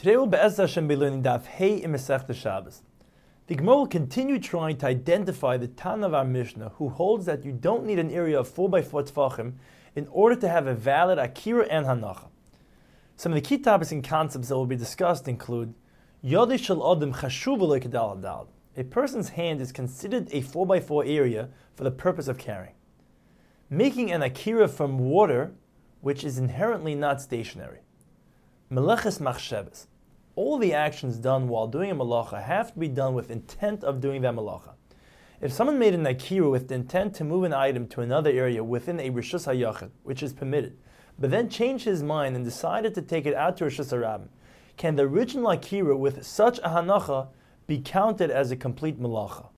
Today we'll Be'ez Hashem be learning Daf Hey in Masechta Shabbos. The Gemara will continue trying to identify the Tana of our Mishnah, who holds that you don't need an area of 4x4 tefachim in order to have a valid Akira and Hanacha. Some of the key topics and concepts that will be discussed include Yodei Shel Adam Chashuv V'lo Kedal Hadal. A person's hand is considered a 4x4 area for the purpose of carrying. Making an Akira from water, which is inherently not stationary. Meleches Machsheves. All the actions done while doing a malacha have to be done with intent of doing that malacha. If someone made an akira with the intent to move an item to another area within a rishus hayachid, which is permitted, but then changed his mind and decided to take it out to rishus harabim, can the original akira with such a hanacha be counted as a complete malacha?